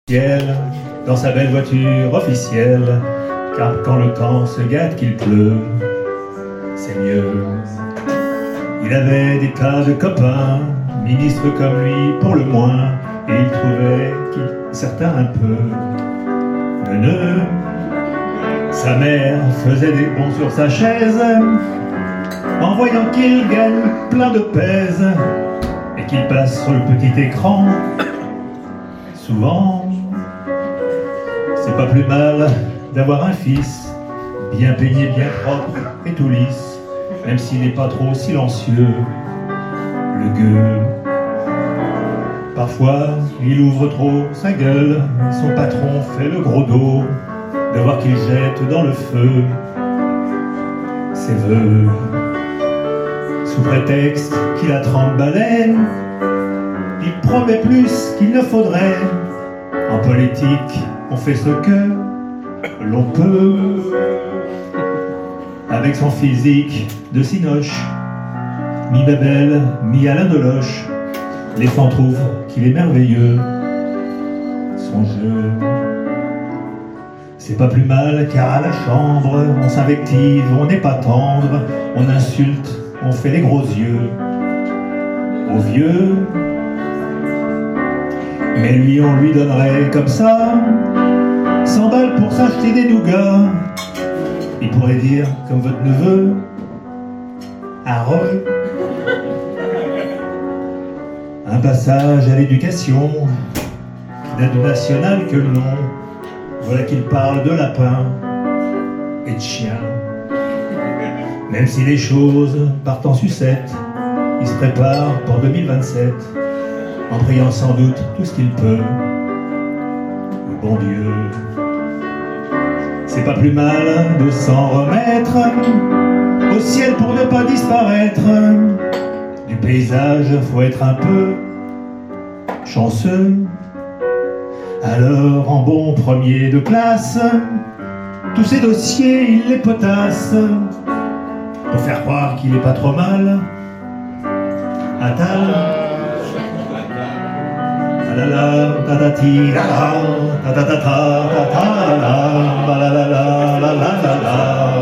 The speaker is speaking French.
Ciel, dans sa belle voiture officielle, car quand le temps se gâte qu'il pleut, c'est mieux. Il avait des tas de copains, ministres comme lui pour le moins, et il trouvait certains un peu neuneux. Sa mère faisait des bonds sur sa chaise, en voyant qu'il gagne plein de pèse, et qu'il passe sur le petit écran. Souvent, c'est pas plus mal d'avoir un fils bien peigné, bien propre et tout lisse, même s'il n'est pas trop silencieux, le gueux. Parfois, il ouvre trop sa gueule, son patron fait le gros dos de voir qu'il jette dans le feu ses vœux. Sous prétexte qu'il a 30 balais, il promet plus qu'il ne faudrait. En politique, on fait ce que l'on peut. Avec son physique de cinoche, mi-Babel, mi-Alain Deloche, les fans trouvent qu'il est merveilleux. Son jeu, c'est pas plus mal, car à la chambre, on s'invective, on n'est pas tendre, on insulte, on fait les gros yeux aux vieux. Mais lui, on lui donnerait comme ça 100 balles pour s'acheter des nougats. Il pourrait dire, comme votre neveu, Harold. Un passage à l'éducation qui n'a de national que le nom. Voilà qu'il parle de lapin et de chien. Même si les choses partent en sucette, il se prépare pour 2027. En priant sans doute tout ce qu'il peut, le bon Dieu. C'est pas plus mal de s'en remettre au ciel pour ne pas disparaître. Du paysage, faut être un peu chanceux. Alors, en bon premier de classe, tous ces dossiers, il les potasse pour faire croire qu'il est pas trop mal. Attal. La la ta ta ti la la ta ta ta ta ta ta la la la la la la la.